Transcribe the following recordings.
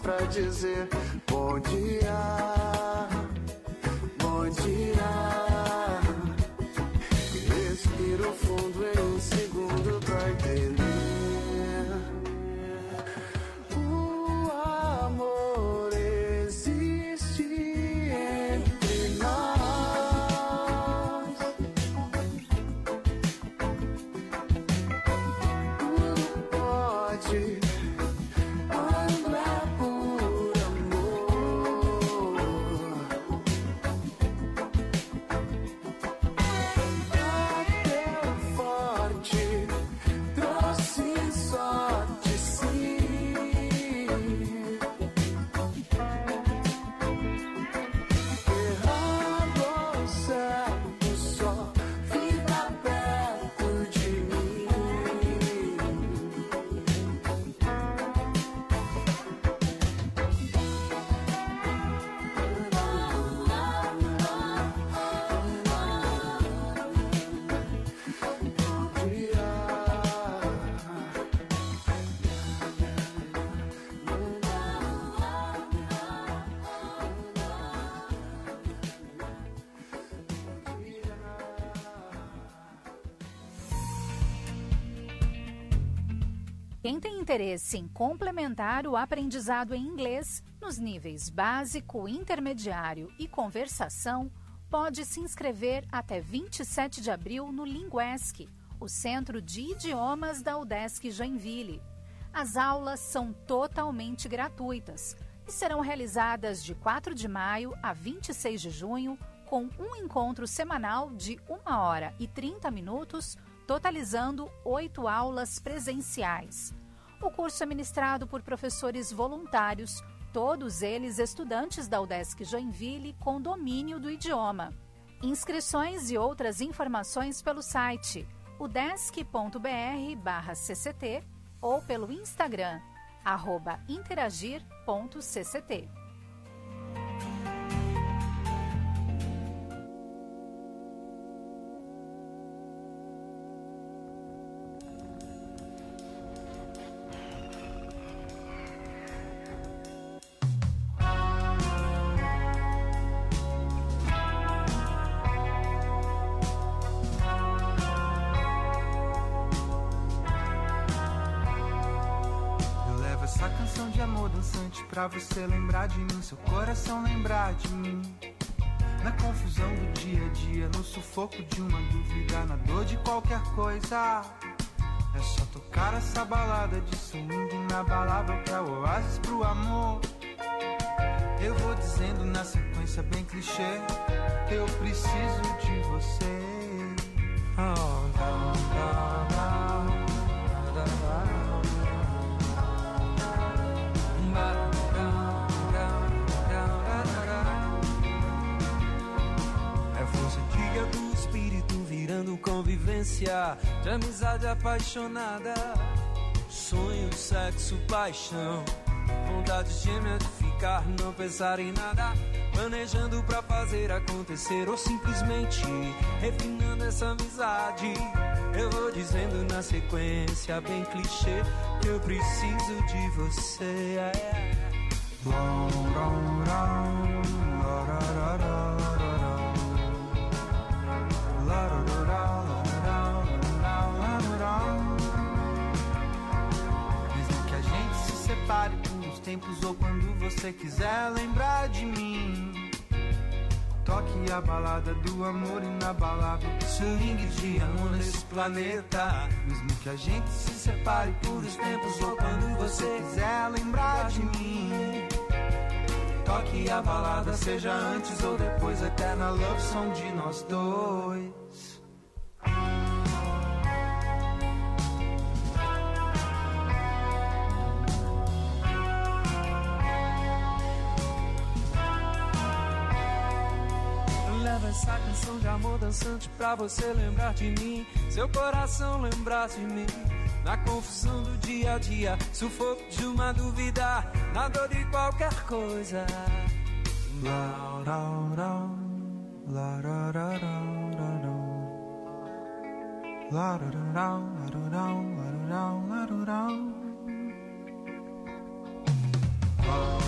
pra dizer bom dia, bom dia. Respiro fundo em um segundo pra entender. O amor existe entre nós. Tudo pode quando é por amor. Bateu forte, trouxe sorte, sim. Errado ou certo, só fica perto de mim. Quem tem interesse em complementar o aprendizado em inglês nos níveis básico, intermediário e conversação, pode se inscrever até 27 de abril no Linguesc, o Centro de Idiomas da UDESC Joinville. As aulas são totalmente gratuitas e serão realizadas de 4 de maio a 26 de junho, com um encontro semanal de 1 hora e 30 minutos, totalizando 8 aulas presenciais. O curso é ministrado por professores voluntários, todos eles estudantes da UDESC Joinville com domínio do idioma. Inscrições e outras informações pelo site udesc.br/cct ou pelo Instagram, @interagir.cct. Essa canção de amor dançante pra você lembrar de mim, seu coração lembrar de mim. Na confusão do dia a dia, no sufoco de uma dúvida, na dor de qualquer coisa. É só tocar essa balada de swing inabalável pra oásis pro amor. Eu vou dizendo na sequência bem clichê, eu preciso de você. Oh, da, da, da, da, da. É força guia do espírito virando convivência de amizade apaixonada, sonho, sexo, paixão, vontade gêmea de ficar, não pensar em nada, planejando pra fazer acontecer ou simplesmente refinando essa amizade. Eu vou dizendo na sequência bem clichê que eu preciso de você. Mesmo que a gente se separe por uns tempos ou quando você quiser lembrar de mim, toque a balada do amor inabalável, swing de amor nesse planeta. Mesmo que a gente se separe por uns tempos ou quando você quiser lembrar de mim, toque a balada, seja antes ou depois, eterna love song de nós dois. Leva essa canção de amor dançante pra você lembrar de mim, seu coração lembrar de mim. Na confusão do dia a dia, sufoco de uma dúvida, na dor de qualquer coisa. Oh.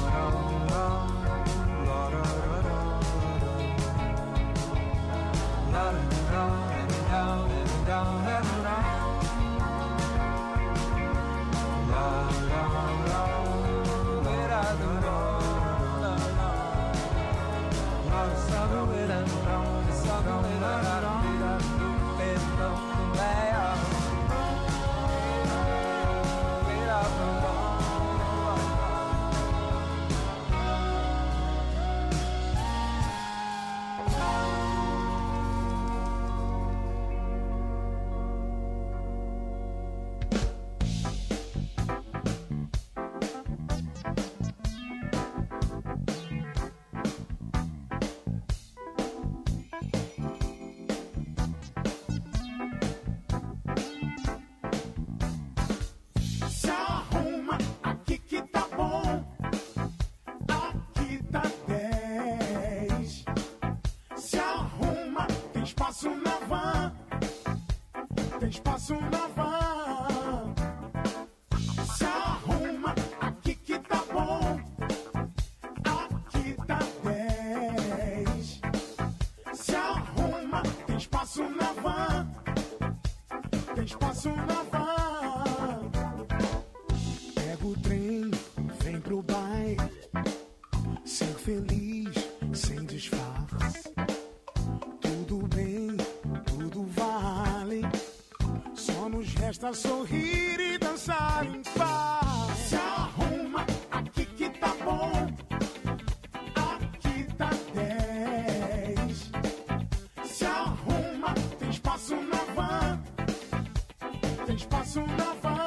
baile, ser feliz sem disfarce. Tudo bem, tudo vale, só nos resta sorrir e dançar em paz. Se arruma, aqui que tá bom, aqui tá 10. Se arruma, tem espaço na van, tem espaço na van.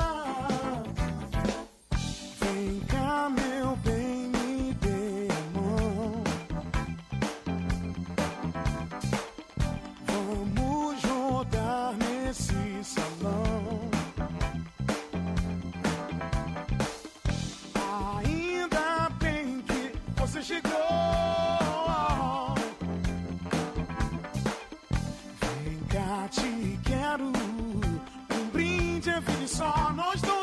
Vem cá, meu bem, me dê a mão. Vamos rodar nesse salão. Ainda bem que você chegou. Vem cá, te quero. Um brinde é vida só nós dois.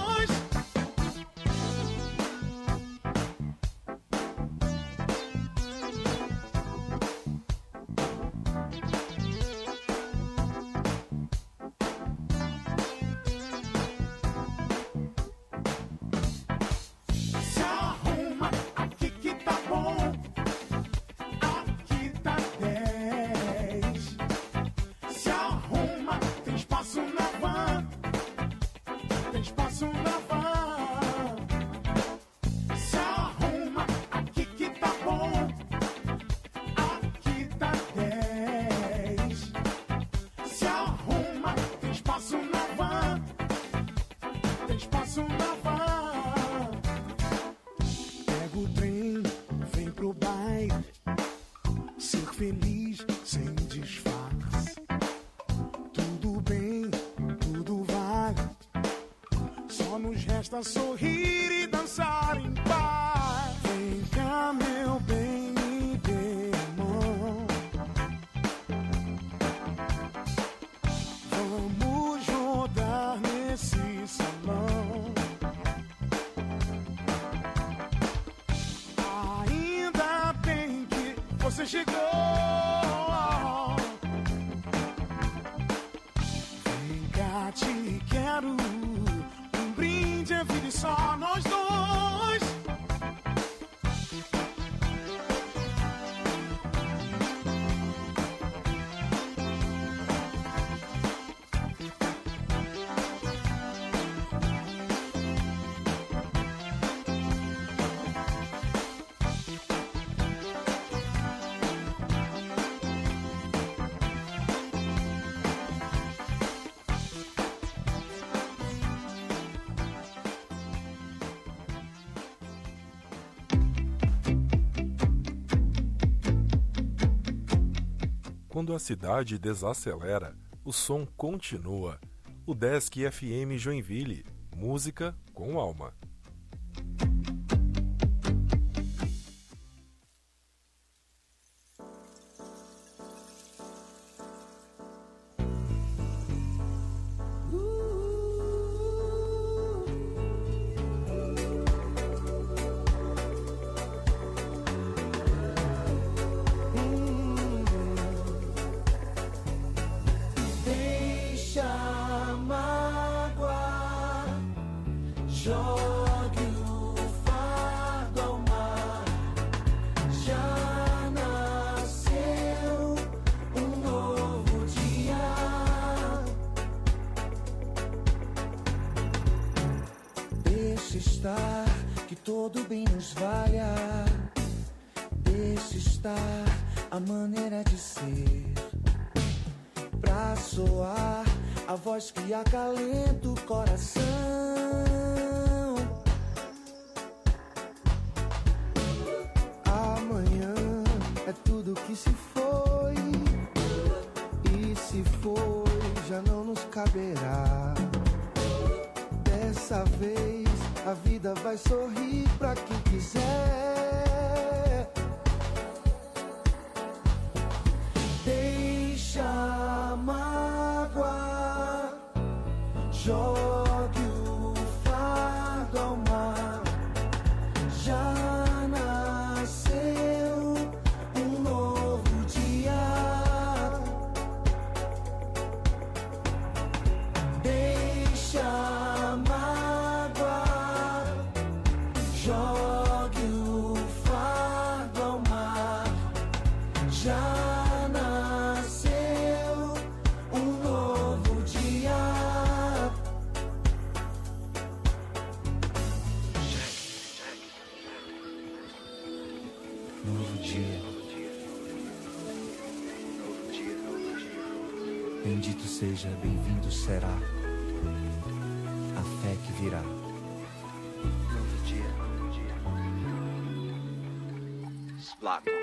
Se arruma, aqui que tá bom, aqui tá 10. Se arruma, tem espaço na van, tem espaço na van. Se arruma, aqui que tá bom, aqui tá 10. Se arruma, tem espaço na van, tem espaço na van. Pega o trem, vem pro baile, ser feliz sem disfarce. Tudo bem, tudo vale, só nos resta sorrir e dançar em paz. Vem cá, meu bem, me dê a mão. Vamos rodar nesse salão. Ainda bem que você chegou. Vem cá, te quero. Um brinde é vida e só nós dois. Quando a cidade desacelera, o som continua. O Desk FM Joinville, música com alma. Deixa a mágoa, jogue o fardo ao mar. Já nasceu um novo dia. Deixa estar, que todo bem nos valha. Deixa estar a maneira de ser, pra soar a voz que acalenta o coração. Amanhã é tudo que se foi, e se foi já não nos caberá. Dessa vez a vida vai sorrir pra quem quiser. Deixa a mágoa, jogue o fardo ao mar. Já nasceu um novo dia. Deixa a mágoa, jogue Novo dia. Bendito seja, bem-vindo será a fé que virá. Novo dia. Splaton.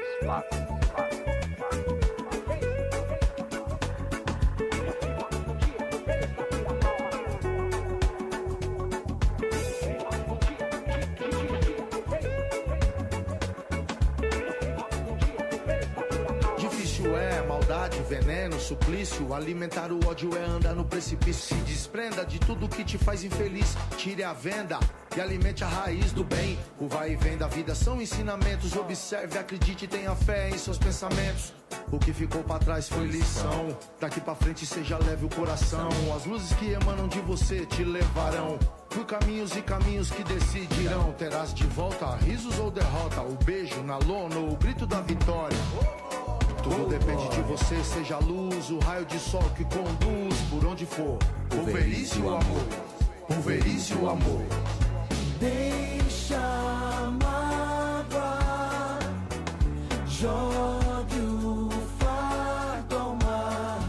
Veneno, suplício, alimentar o ódio é andar no precipício. Se desprenda de tudo que te faz infeliz. Tire a venda e alimente a raiz do bem. O vai e vem da vida são ensinamentos. Observe, acredite e tenha fé em seus pensamentos. O que ficou pra trás foi lição. Daqui pra frente seja leve o coração. As luzes que emanam de você te levarão por caminhos e caminhos que decidirão. Terás de volta risos ou derrota, o beijo na lona ou o grito da vitória. Tudo depende de você, seja a luz, o raio de sol que conduz por onde for. Pulverize o amor, pulverize o amor. Deixa a mágoa, jogue o fardo ao mar.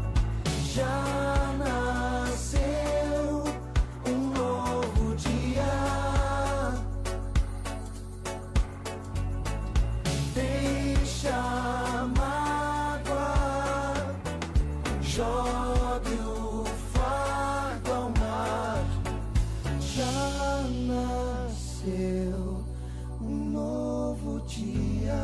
Já nasceu um novo dia. Deixa jogue o fardo ao mar. Já nasceu um novo dia.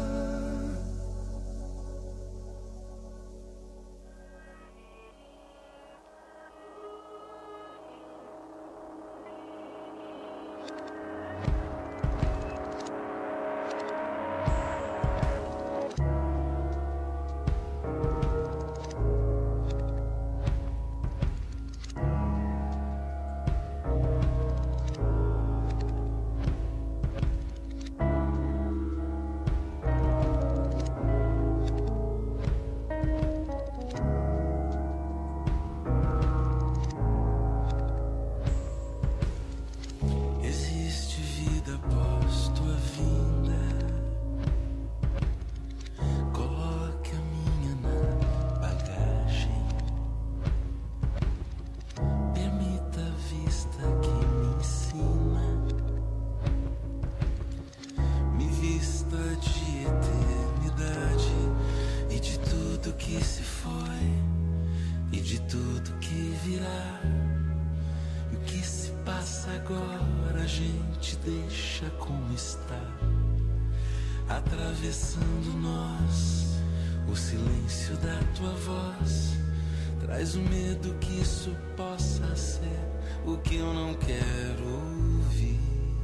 Atravessando nós, o silêncio da tua voz traz o medo que isso possa ser o que eu não quero ouvir.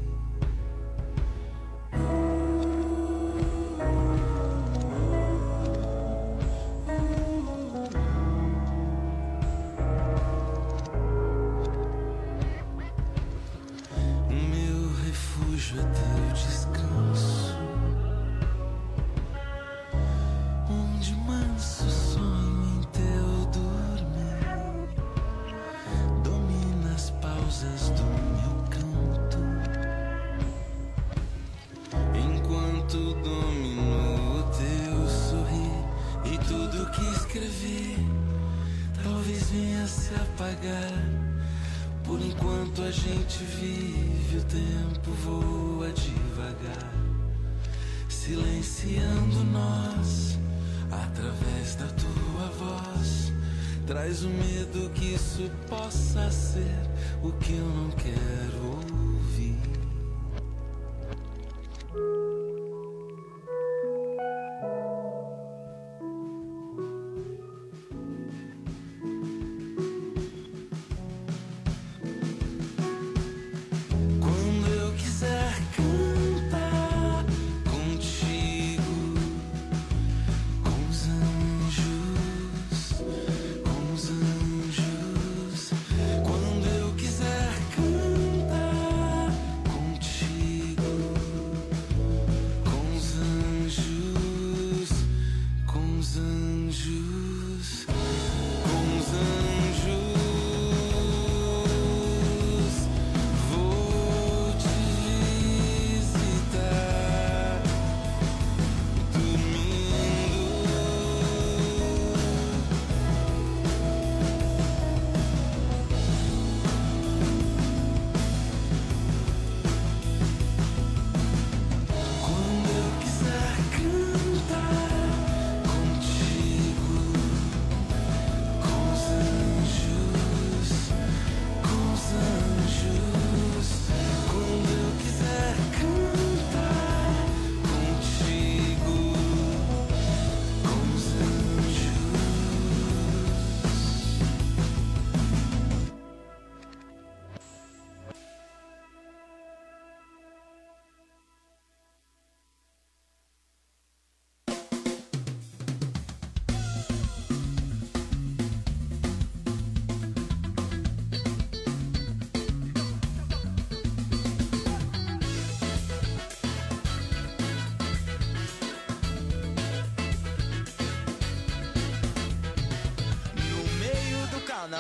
O meu refúgio é teu descanso. Manso sonho em teu dormir, domina as pausas do meu canto, enquanto domino o teu sorrir. E tudo que escrevi talvez venha se apagar. Por enquanto a gente vive, o tempo voa devagar, silenciando nós. Através da tua voz traz o medo que isso possa ser o que eu não quero ouvir. Quando eu quiser cantar contigo, com os anjos, quando eu quiser cantar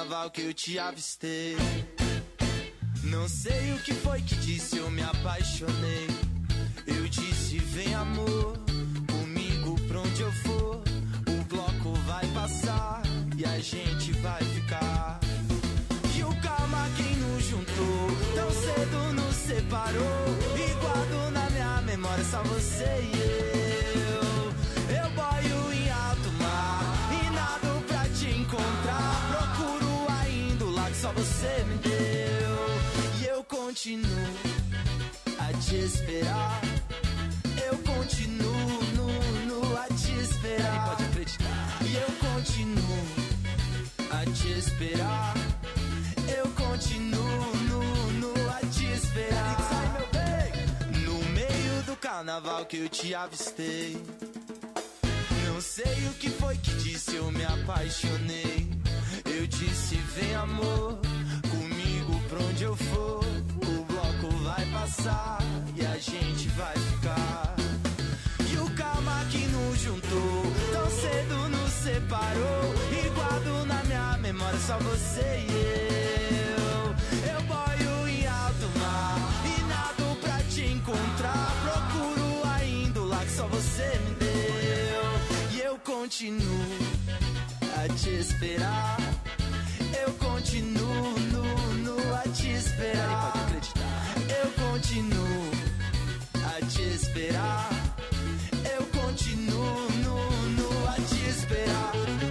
carnaval que eu te avistei. Não sei o que foi que disse, eu me apaixonei. Eu disse, vem amor, comigo pra onde eu for. O bloco vai passar e a gente vai ficar. E o karma quem nos juntou, tão cedo nos separou. E guardo na minha memória só você e eu. Eu boio em alto mar e nado pra te encontrar. Procuro ainda o lar que só você me deu. E eu continuo a te esperar. Eu continuo a te esperar. Pode acreditar. E eu continuo a te esperar. Eu continuo a te esperar. No meio do carnaval que eu te avistei. Não sei o que foi que disse, eu me apaixonei. Eu disse, vem amor, comigo pra onde eu for. O bloco vai passar e a gente vai ficar. E o karma que nos juntou, tão cedo nos separou. E guardo na minha memória só você e eu. Eu boio em alto mar e nado pra te encontrar. Procuro ainda o lar que só você me deu. E eu continuo a te esperar. Eu continuo a te esperar. Pode acreditar. Eu continuo a te esperar. Eu continuo a te esperar.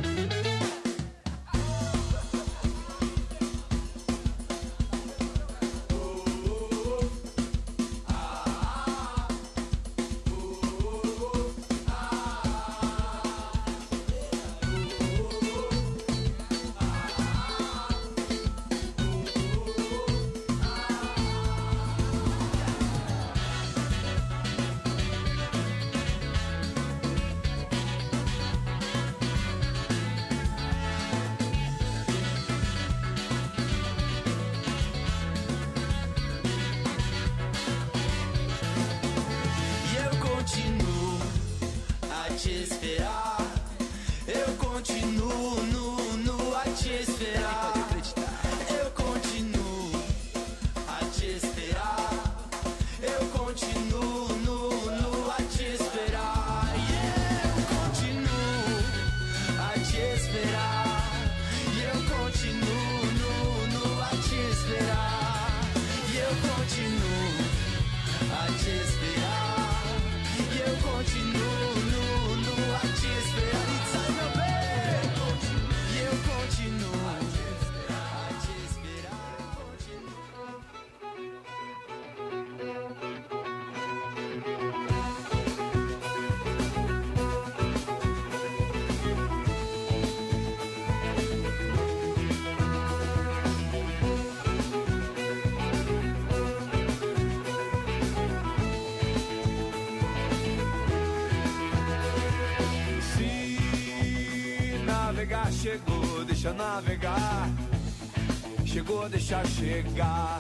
Chegou, deixa navegar. Chegou, deixa chegar.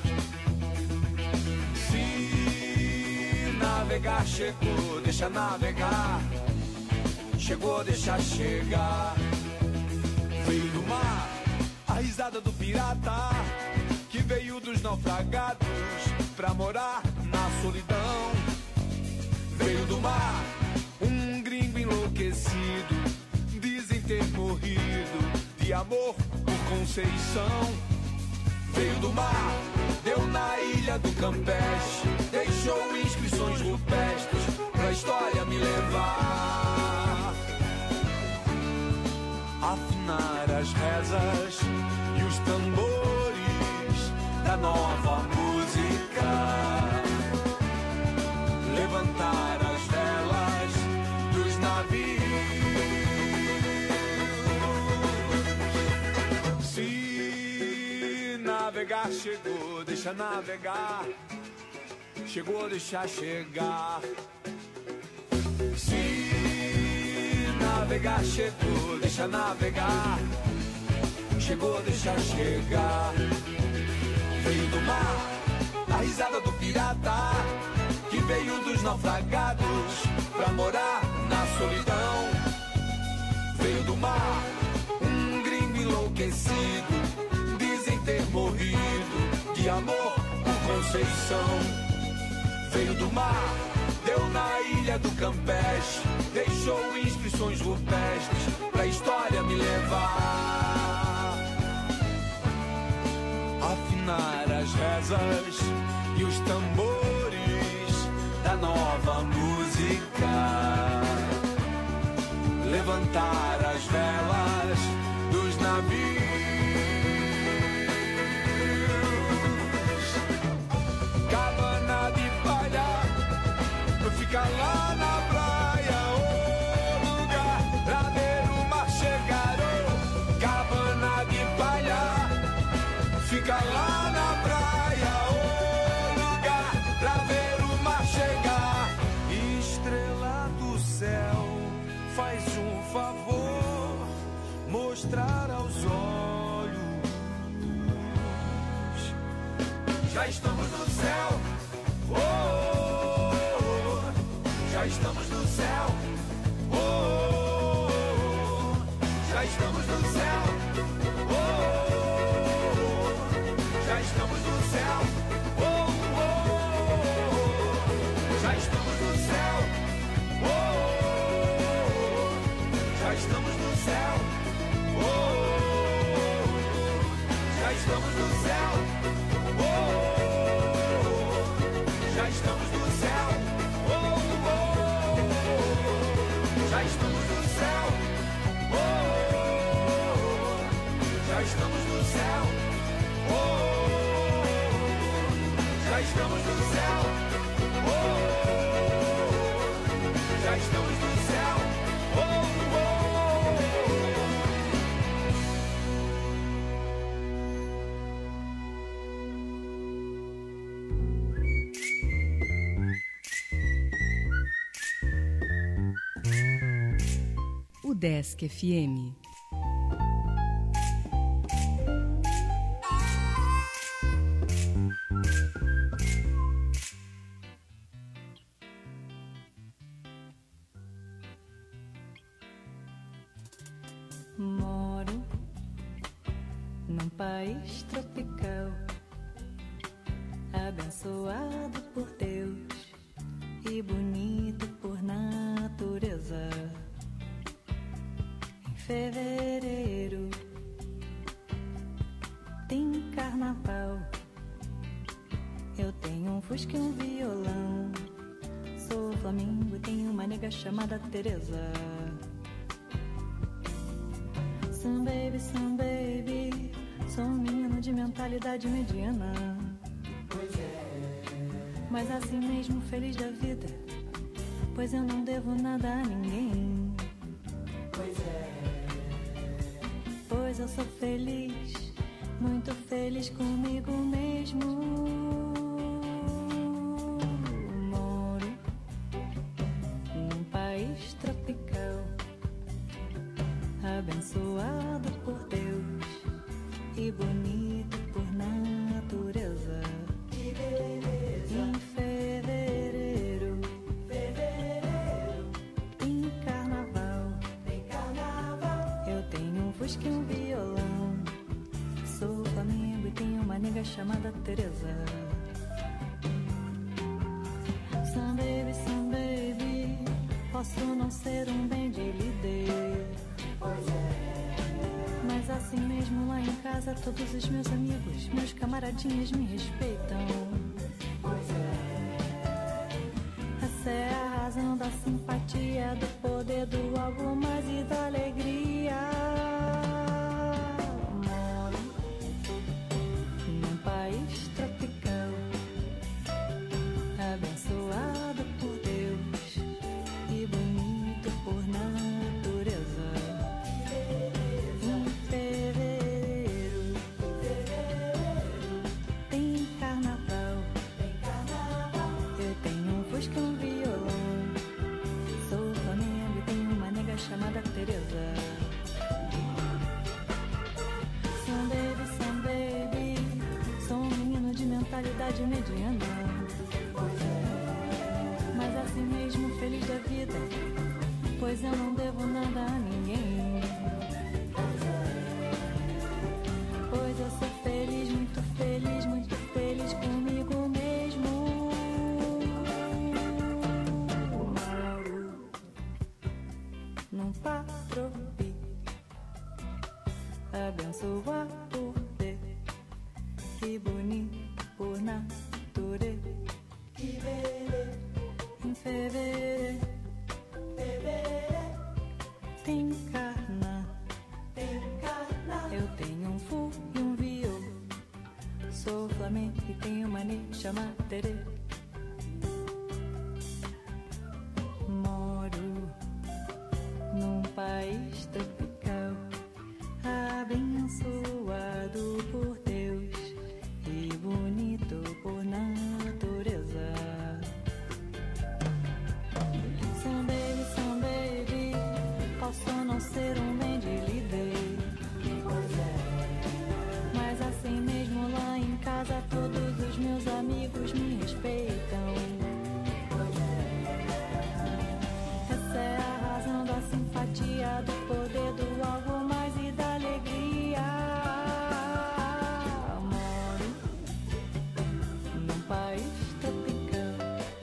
Se navegar, chegou, deixa navegar. Chegou, deixa chegar. Veio do mar, a risada do pirata que veio dos naufragados pra morar na solidão. Veio do mar, um gringo enlouquecido, dizem ter morrido de amor por Conceição. Veio do mar, deu na ilha do Campeche, deixou inscrições rupestres pra história me levar. Afinar as rezas e os tambores da nova música, levantar as velas dos navios. Se navegar, chegou, deixa navegar. Chegou, deixa chegar. Se navegar, chegou, deixa navegar. Chegou, deixa chegar. Veio do mar, a risada do pirata que veio dos naufragados pra morar na solidão. Veio do mar, um gringo enlouquecido, Conceição veio do mar, deu na ilha do Campeche, deixou inscrições rupestres pra história me levar. Afinar as rezas e os tambores da nova música, levantar as velas dos navios, cabana de palha, pra ficar lá na praia, o lugar pra ver o mar chegar. Oh, cabana de palha, fica lá na praia, o lugar pra ver o mar chegar. Estrela do céu, faz um favor, mostrar aos olhos. Já estamos no céu, oh, oh, oh. Já estamos no céu, oh, oh, oh. Já estamos no céu, oh, oh, oh. Já estamos no céu, oh, oh, oh. Já estamos no céu, oh, oh, oh. Já estamos no céu, oh, oh, oh. Já estamos no céu, oh, oh, oh. Já estamos no céu, oh, oh, oh. Já estamos no céu, oh, oh. Já estamos no céu, oh, oh. Já estamos no céu, oh, oh. Já estamos no céu, oh, oh. Udesc FM. Moro num país tropical, abençoado por Deus e bonito por natureza. Em fevereiro tem carnaval, eu tenho um fusca e um violão. Sou Flamengo e tenho uma nega chamada Teresa. Some baby, sou um menino de mentalidade mediana. Pois é. Mas assim mesmo feliz da vida, pois eu não devo nada a ninguém. Pois é. Pois eu sou feliz, muito feliz comigo mesmo. Moro num país tropical, abençoado por Deus e bonito por natureza. Que beleza. Em fevereiro tem carnaval. Eu tenho um fusca e um violão. Sou Flamengo e tenho uma nega chamada Teresa. Some baby, posso não ser um bem de líder. Pois é. Mas assim mesmo lá em casa todos os meus amigos, meus camaradinhos me respeitam. Pois é. Essa é a razão da simpatia, do poder, do algo mais e da alegria. Moro num país tropical, abençoado por Deus e bonito por natureza. Em fevereiro tem carnaval. Eu tenho um fusca e um violão. Sou Flamengo e tenho uma nega chamada Teresa. Some baby, sou um menino de mentalidade mediana. Mas assim mesmo feliz da vida, pois eu não devo nada a ninguém. Pois eu sou feliz, muito feliz comigo mesmo. abençoar por ter, que bonito por natureza, que beleza, em fevereiro, tem carna, eu tenho um fu e um viol, sou flamengo e tenho mania chamar terê. Moro num país tropical, abençoado por Deus e bonito por natureza. São baby, posso não ser um bem de líder, mas assim mesmo lá em casa todos os meus amigos me respeitam. Essa é a razão da simpatia, do poder, do algo mais e da alegria. Moro num país tropical,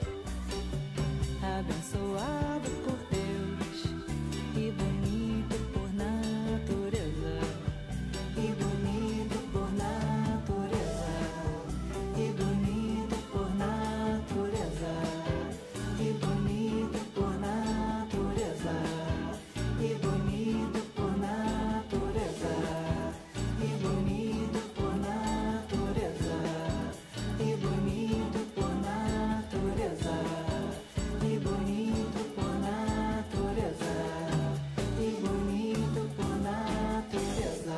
abençoado por Deus e bonito por natureza, e bonito por natureza, e bonito por natureza, e bonito por natureza, e bonito por natureza, e bonito por natureza, e bonito por natureza, e bonito por natureza, e bonito por natureza.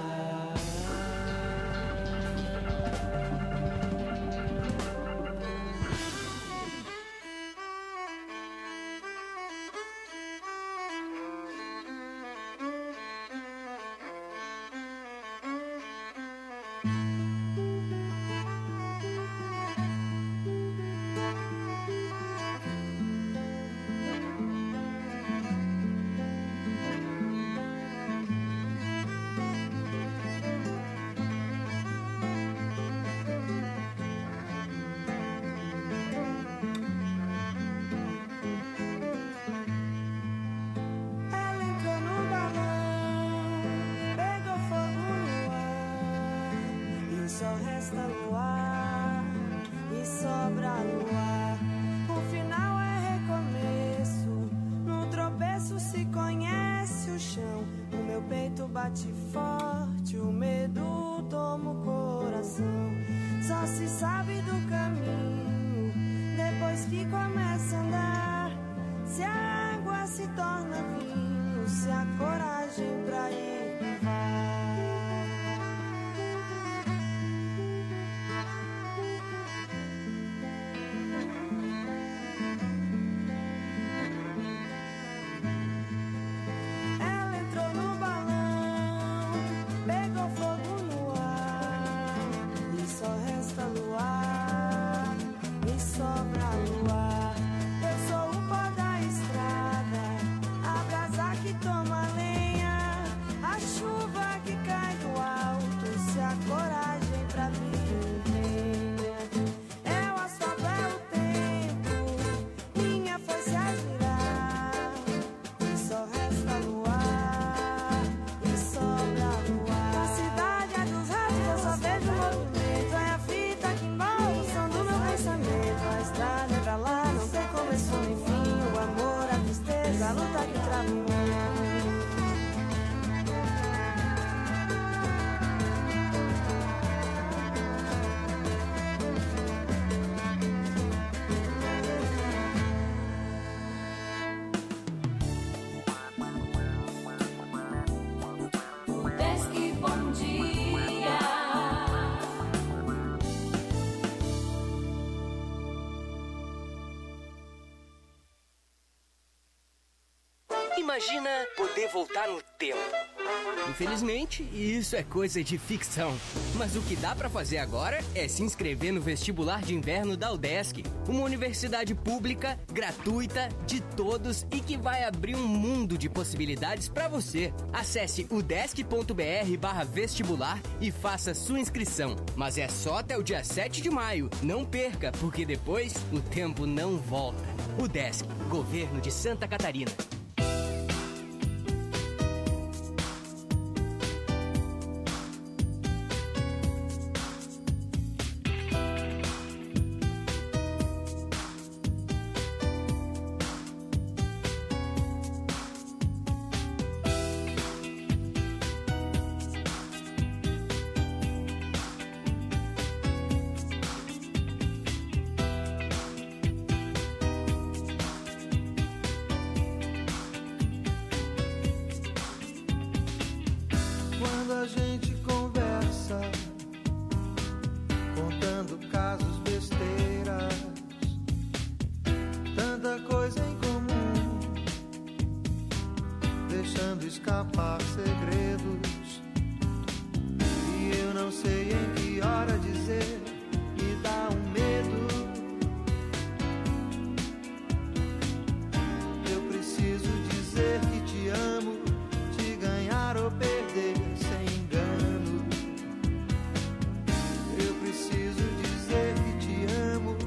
Ela entrou no balão, pegou fogo no ar, e só resta luar, e sobra luar. O final é recomeço, no tropeço se conhece o chão. O meu peito bate forte, o medo toma o coração. Só se sabe do caminho depois que começa a andar. Se a água se torna vinho, se a coragem pra ir vai. Ela entrou no balão, pegou fogo no ar, e só resta luar, e sobra luar. Eu sou o pó da estrada, a brasa que toma lenha, a chuva que cai do alto, se a coragem pra mim venha. É o asfalto, é o tempo, minha foice a girar, e só resta luar, e sobra luar. A cidade é dos ratos, eu só vejo movimento, é a fita que embola o som do meu pensamento. A estrada é pra lá, não tem começo nem fim, o amor, a tristeza, a luta que trava em mim. Desk Bom Dia. Imagina poder voltar no tempo. Infelizmente, isso é coisa de ficção. Mas o que dá pra fazer agora é se inscrever no vestibular de inverno da UDESC, uma universidade pública, gratuita, de todos e que vai abrir um mundo de possibilidades pra você. Acesse udesc.br/vestibular e faça sua inscrição. Mas é só até o dia 7 de maio. Não perca, porque depois o tempo não volta. UDESC, Governo de Santa Catarina. tentando escapar segredos. E eu não sei em que hora dizer, me dá um medo. Eu preciso dizer que te amo, te ganhar ou perder sem engano. Eu preciso dizer que te amo.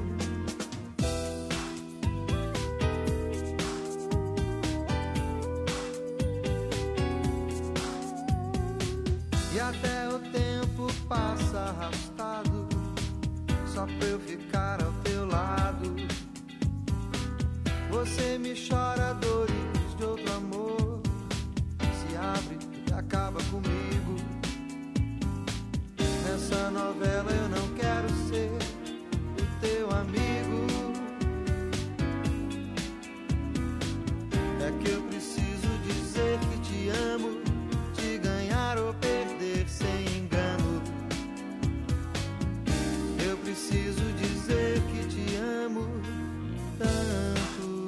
E até o tempo passa arrastado, só pra eu ficar ao teu lado. Você me chora dores de outro amor, se abre e acaba comigo. Nessa novela eu não quero ser o teu amigo. É que eu preciso dizer que te amo, te ganhar ou perder sem engano. Eu preciso dizer que te amo tanto.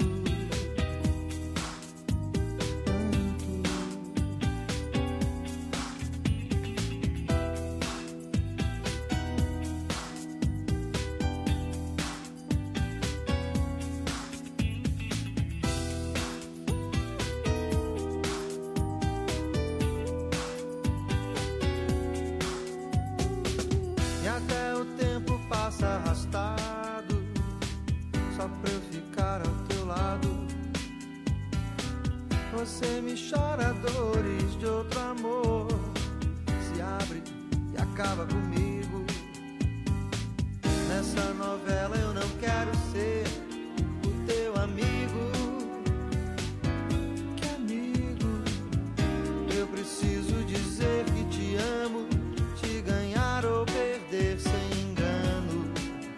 E até o tempo passa arrastado, só pra eu ficar ao teu lado. Você me chora dores de outro amor, se abre e acaba comigo. Nessa novela eu não quero ser o teu amigo. Que amigo? Eu preciso dizer que te amo, te ganhar ou perder sem engano.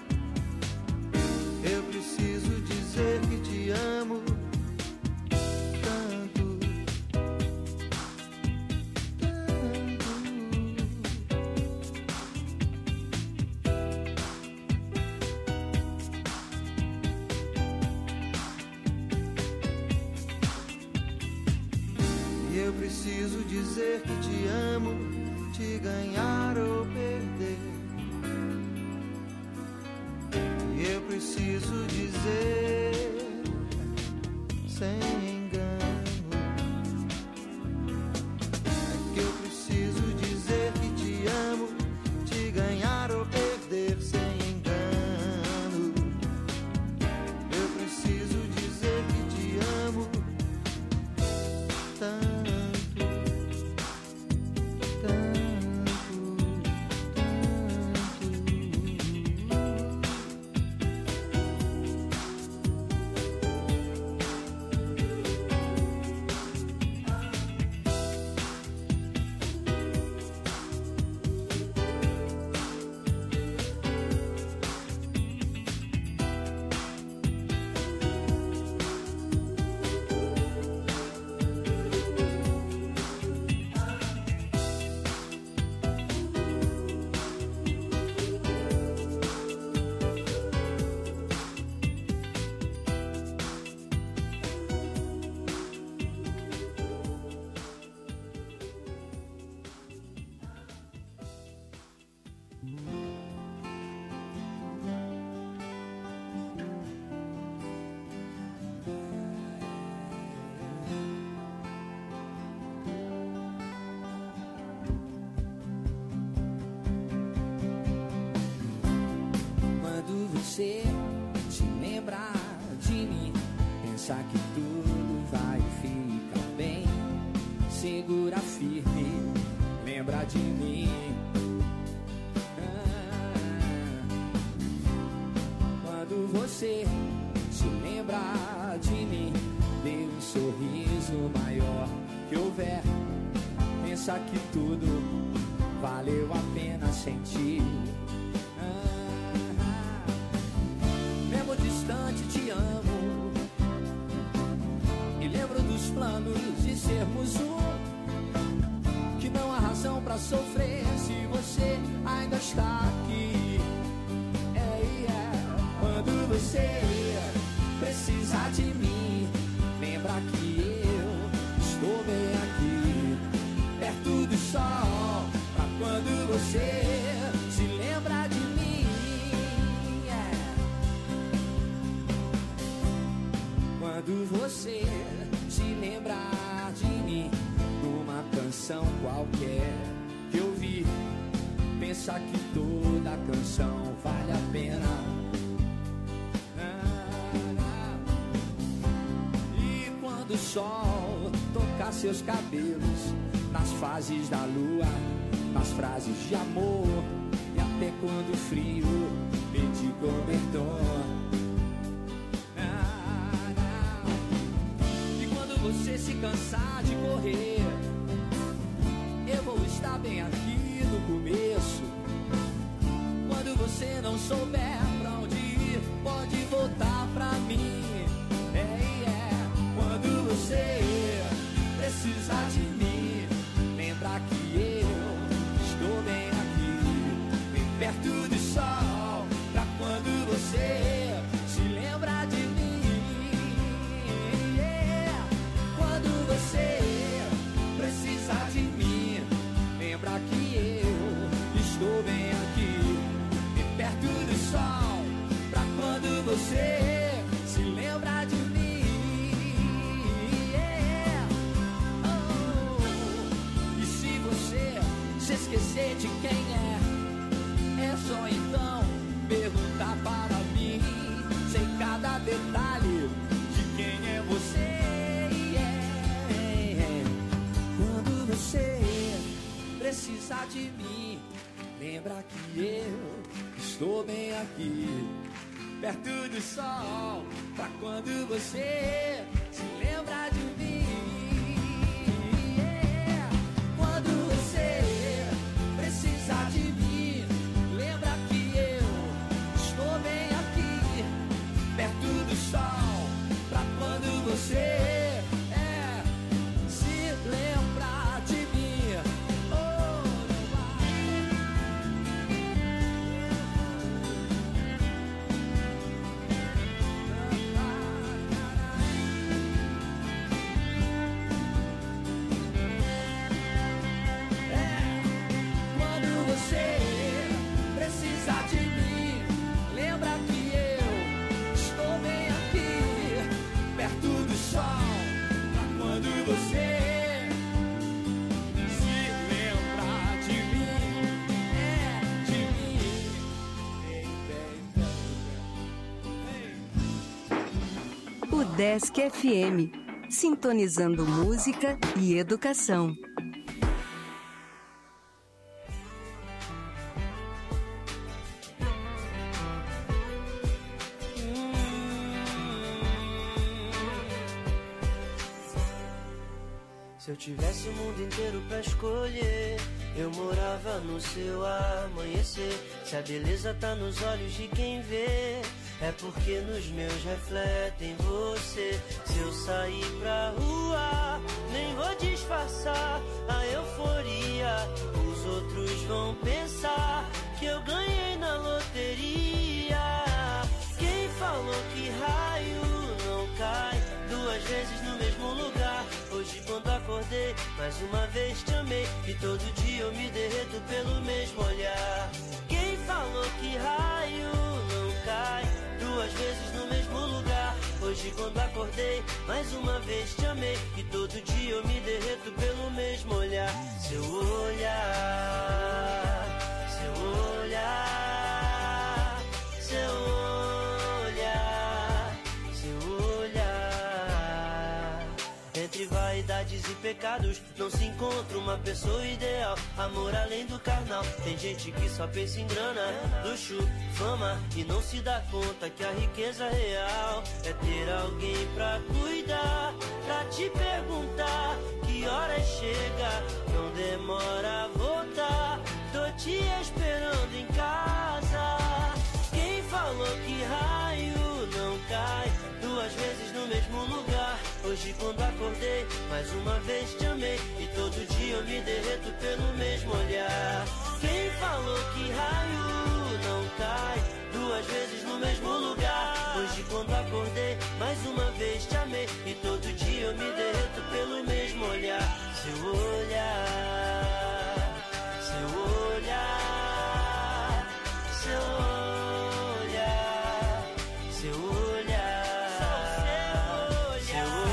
Eu preciso dizer que te amo tanto, E eu preciso dizer que te amo, te ganhar ou perder. E eu preciso dizer sem engano. É que eu preciso dizer que te amo, te ganhar ou perder sem engano. Eu preciso dizer que te amo tanto. Você se lembrar de mim, pensar que tudo vai ficar bem. Segura firme, lembra de mim. Quando você se lembrar de mim, dê um sorriso maior que houver. Pensa que tudo valeu a pena sentir. Mesmo distante te amo, e lembro dos planos de sermos um. Que não há razão pra sofrer se você ainda está aqui. Quando você precisar de mim, lembra que eu estou bem aqui. você se lembrar de mim numa canção qualquer que eu vi, pensa que toda canção vale a pena. E quando o sol tocar seus cabelos nas fases da lua, nas frases de amor, e até quando o frio pedir cobertor. E quando você se cansar de correr, eu vou estar bem aqui no começo. Quando você não souber pra onde ir, pode voltar pra mim. Quando você precisar de mim, lembra que eu estou bem aqui, bem perto do sol, pra quando você se lembrar de mim. Quando você precisar de mim, lembra que eu estou bem aqui, bem perto do sol, pra quando você se lembrar de mim. Se esquecer de quem é só então perguntar para mim. Sei cada detalhe de quem é você. Quando você precisar de mim, lembra que eu estou bem aqui, perto do sol, pra quando você se lembrar de mim. Quando você precisar de mim, lembra que eu estou bem aqui, perto do sol, pra quando você se lembrar de mim. Precisar de mim, lembra que eu estou bem aqui, perto do sol, pra quando você se lembrar de mim, de mim. O Desk FM, sintonizando música e educação. Se eu tivesse o mundo inteiro pra escolher, eu morava no seu amanhecer. Se a beleza tá nos olhos de quem vê, é porque nos meus refletem você. Se eu sair pra rua, nem vou disfarçar a euforia. Os outros vão pensar que eu ganhei na loteria. Quem falou que raio não cai duas vezes no mesmo lugar? Hoje quando acordei, mais uma vez te amei, e todo dia eu me derreto pelo mesmo olhar. Quem falou que raio não cai duas vezes no mesmo lugar? Hoje quando acordei, mais uma vez te amei, e todo dia eu me derreto pelo mesmo olhar. Seu olhar, seu olhar, seu olhar, seu olhar. Entre vaidades e pecados não se encontra uma pessoa ideal. Amor além do carnal. Tem gente que só pensa em grana, luxo, fama, e não se dá conta que a riqueza real é ter alguém pra cuidar, pra te perguntar que horas chega, não demora a voltar. Tô te esperando em casa. Quem falou que raio não cai duas vezes no mesmo lugar? Hoje quando acordei, mais uma vez te amei, e todo dia eu me derreto pelo mesmo olhar. Quem falou que raio não cai duas vezes no mesmo lugar? Hoje quando acordei, mais uma vez te amei, e todo dia eu me derreto pelo mesmo olhar. Seu olhar, seu olhar, seu olhar, seu olhar, seu olhar, seu olhar.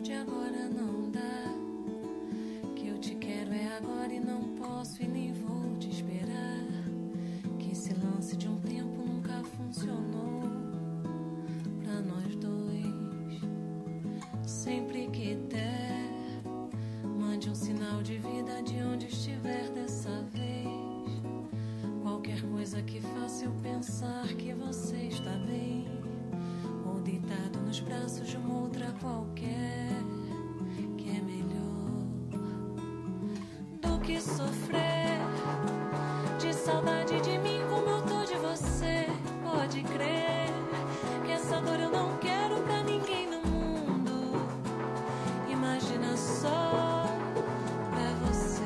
de agora não dá. Que eu te quero é agora e não posso e nem vou te esperar. Que esse lance de um tempo nunca funcionou pra nós dois. Sempre que der, mande um sinal de vida de onde estiver dessa vez. Qualquer coisa que faça eu pensar que você está bem, ou deitado nos braços de uma outra qualquer, que é melhor do que sofrer de saudade de mim como eu tô de você. Pode crer que essa dor eu não quero pra ninguém no mundo. Imagina só pra você.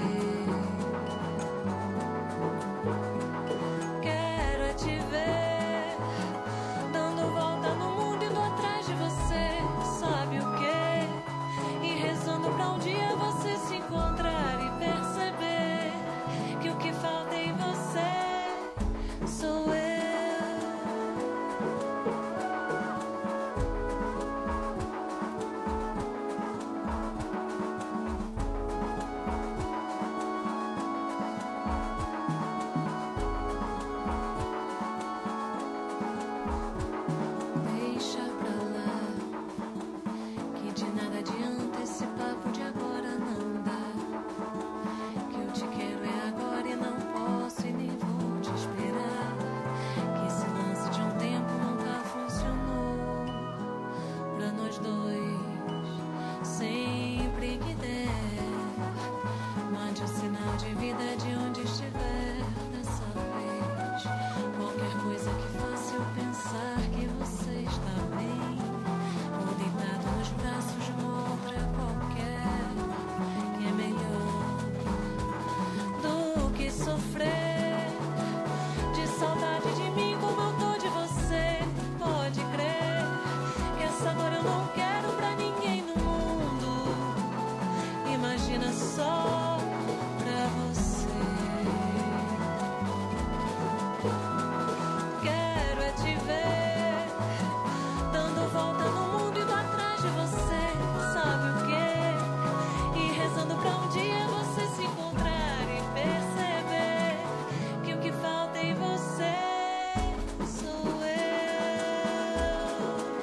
Quero é te ver dando volta no mundo, indo atrás de você. Sabe o quê? E rezando pra um dia você se encontrar e perceber que o que falta em você sou eu. Deixa pra lá, que de nada adianta esse papo de agora não dá. Que eu te quero é agora e não posso e nem vou te esperar. Que esse lance de um tempo nunca funcionou pra nós dois. Sempre que der, mande um sinal de vida de onde estiver dessa vez. Qualquer coisa que faça eu pensar que você está bem, ou deitado nos braços de uma outra qualquer, que é melhor do que sofrer de saudade de mim como eu tô de você. Pode crer que essa dor eu não quero pra ninguém no mundo. Imagina só pra você. Quero é te ver dando volta no mundo, indo atrás de você. Sabe o quê? E rezando pra um dia você se encontrar e perceber que o que falta em você sou eu.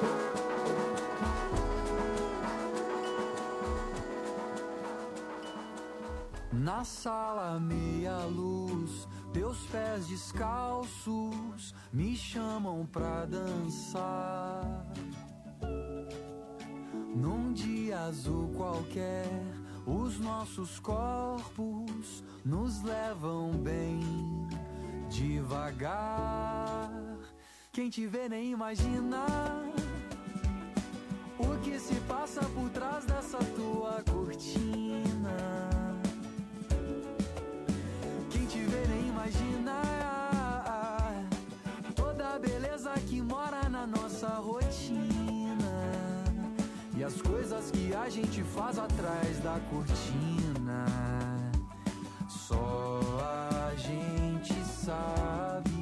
Na sala meia luz, teus pés descalços me chamam pra dançar. Num dia azul qualquer, os nossos corpos nos levam bem devagar. Quem te vê nem imagina o que se passa por trás dessa tua cortina. Quem te vê nem imagina toda a beleza que mora na nossa rotina e as coisas que a gente faz atrás da cortina. Só a gente sabe.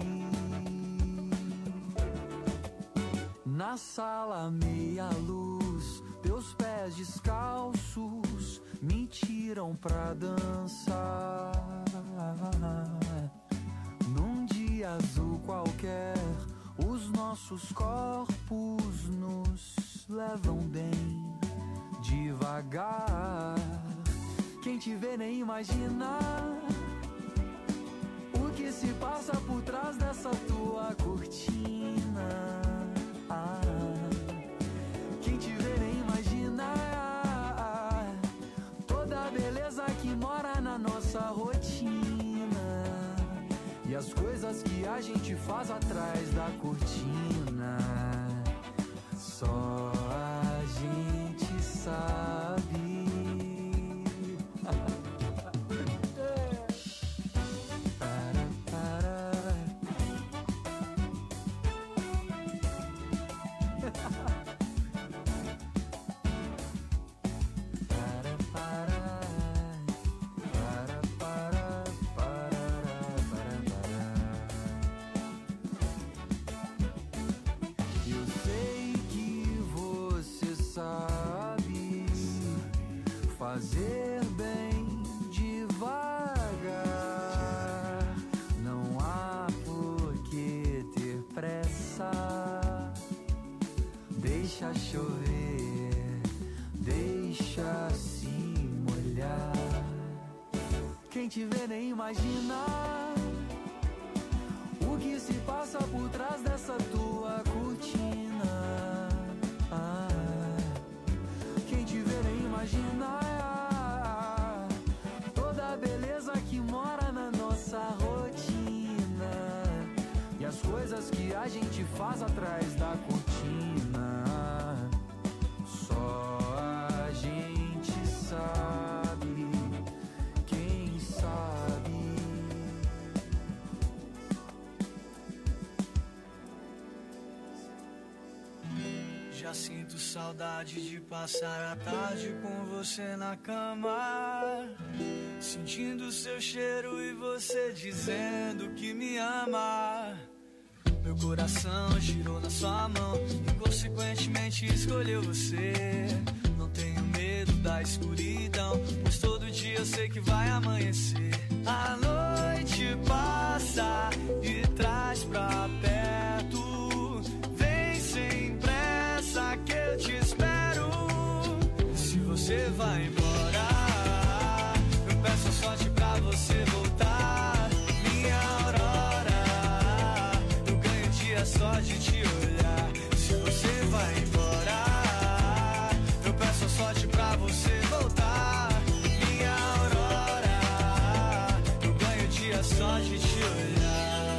Na sala meia luz, teus pés descalços me tiram pra dançar. Num dia azul qualquer, os nossos corpos nos levam bem devagar. Quem te vê nem imagina o que se passa por trás dessa tua cortina. Quem te vê nem imagina toda a beleza que mora na nossa rotina e as coisas que a gente faz atrás da cortina. Só a gente sabe. fazer bem devagar. Não há por que ter pressa. Deixa chover, deixa se molhar. Quem te vê nem imagina o que se passa por trás dessa tua cortina. Quem te vê nem imagina toda a beleza que mora na nossa rotina e as coisas que a gente faz atrás da cortina. Só a gente sabe, quem sabe. Já sinto saudade de passar a tarde com você na cama, sentindo seu cheiro e você dizendo que me ama. Meu coração girou na sua mão e consequentemente escolheu você. Não tenho medo da escuridão, pois todo dia eu sei que vai amanhecer. A noite passa e traz pra perto. Vem sem pressa que eu te espero. Se você vai embora, eu peço a sorte pra você voltar. Minha aurora, eu ganho dia só de te olhar. Se você vai embora, eu peço a sorte pra você voltar. Minha aurora, eu ganho dia só de te olhar.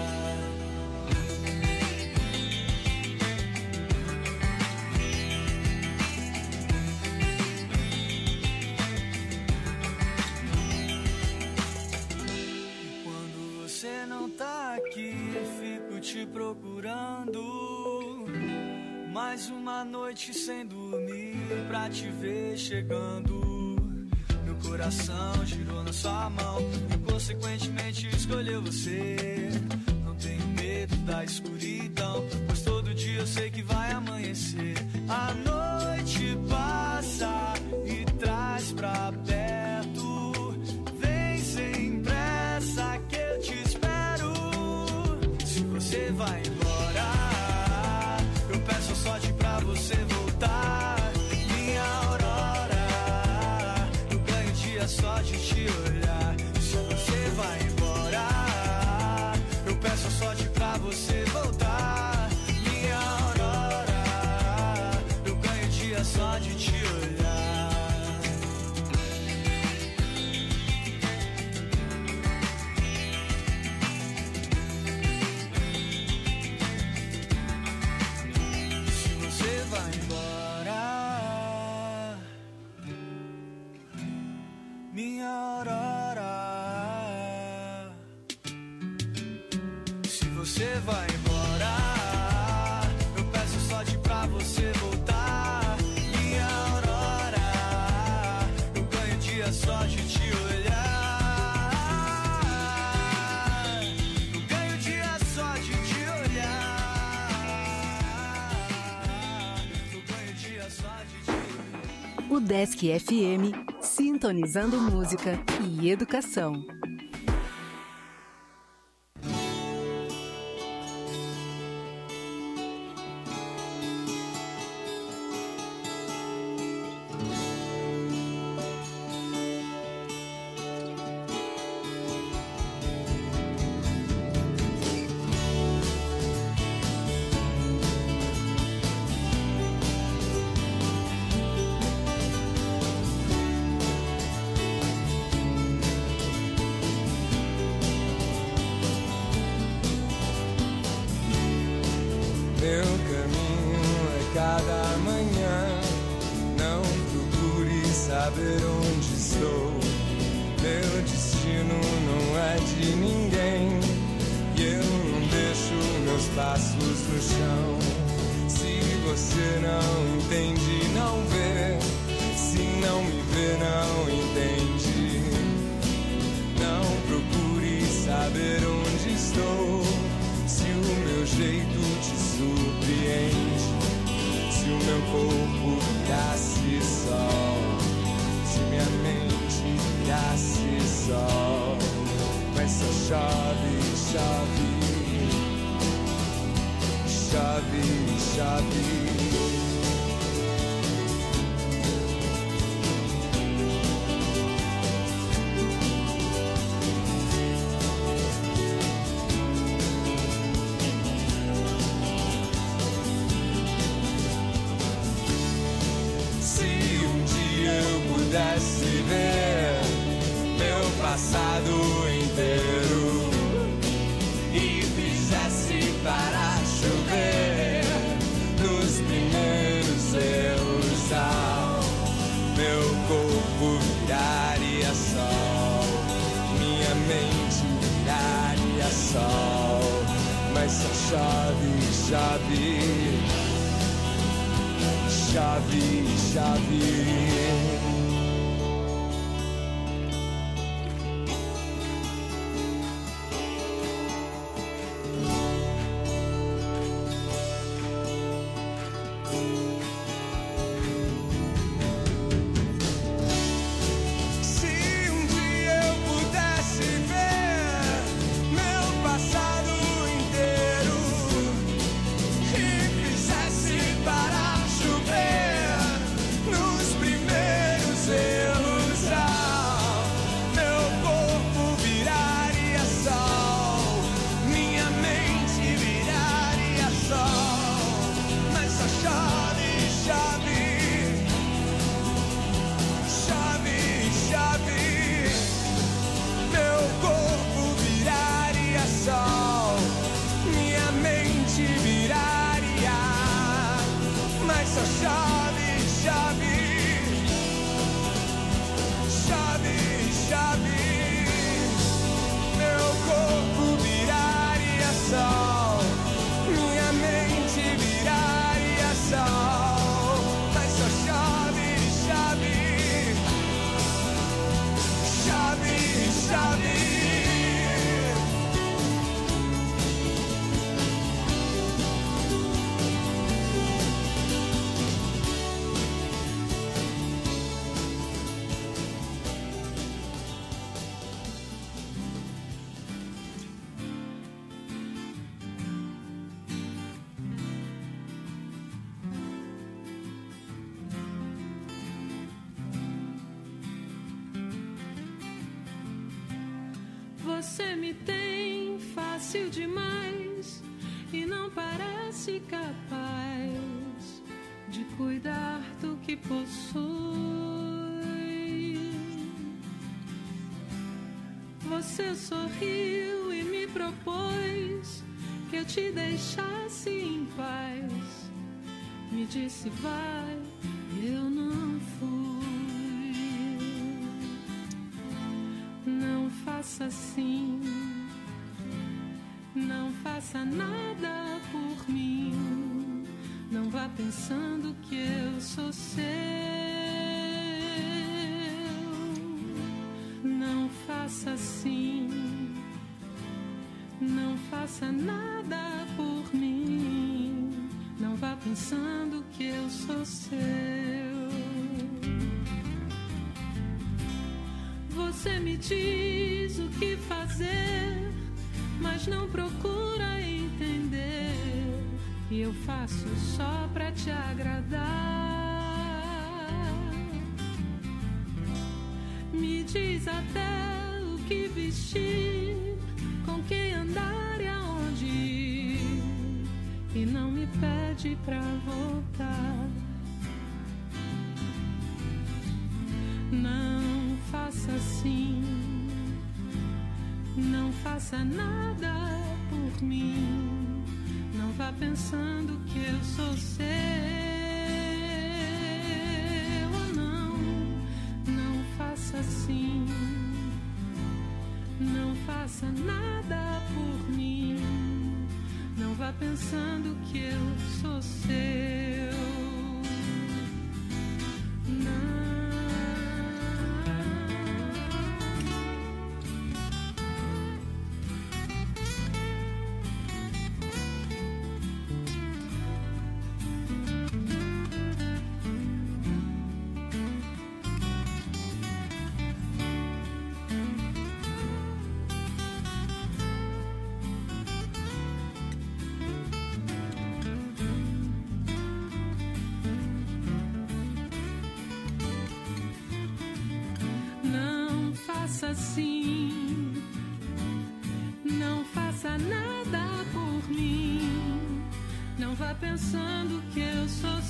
Você não tá aqui, fico te procurando. Mais uma noite sem dormir pra te ver chegando. Meu coração girou na sua mão e consequentemente escolheu você. Não tenho medo da escuridão, pois todo dia eu sei que vai amanhecer. A noite passa e traz pra perto. Vem sem pressa que eu te espero. Se você vai embora, eu peço a sorte pra você voltar. Minha aurora, eu ganho dia só de te olhar. Se você vai embora, eu peço a sorte pra você voltar. Minha aurora, eu ganho dia só de te olhar. Minha aurora, se você vai embora, eu peço sorte pra você voltar. Minha aurora, eu ganho dia só de te olhar. Eu ganho dia só de te olhar. Eu ganho dia só de te olhar. O Desk FM, sintonizando música e educação. Meu caminho é cada manhã. Não procure saber onde estou. Meu destino não é de ninguém. E eu não deixo meus passos no chão. Se você não entende, não vê. Se não me vê, não entende. Não procure saber onde estou. Se o meu jeito te surpreende, se o meu corpo virasse sol, se minha mente nasce sol, mas só chove, chove, chove, chove. Pudesse ver meu passado inteiro e fizesse parar chover nos primeiros erros, meu corpo viraria sol, minha mente viraria sol, mas só chove, chove, chove, chove. Você me tem fácil demais e não parece capaz de cuidar do que possui. Você sorriu e me propôs que eu te deixasse em paz. Me disse vai, eu não fui. Não faça assim, não faça nada por mim. Não vá pensando que eu sou seu. Não faça assim, não faça nada por mim. Não vá pensando que eu sou seu. Você me diz o que fazer, mas não procura entender. E eu faço só pra te agradar. Me diz até o que vestir, com quem andar e aonde ir. E não me pede pra voltar. Não faça assim, não faça nada por mim. Não vá pensando que eu sou seu. Não, não faça assim, não faça nada por mim. Não vá pensando que eu sou seu. Não. faça assim. Não faça nada por mim. Não vá pensando que eu sou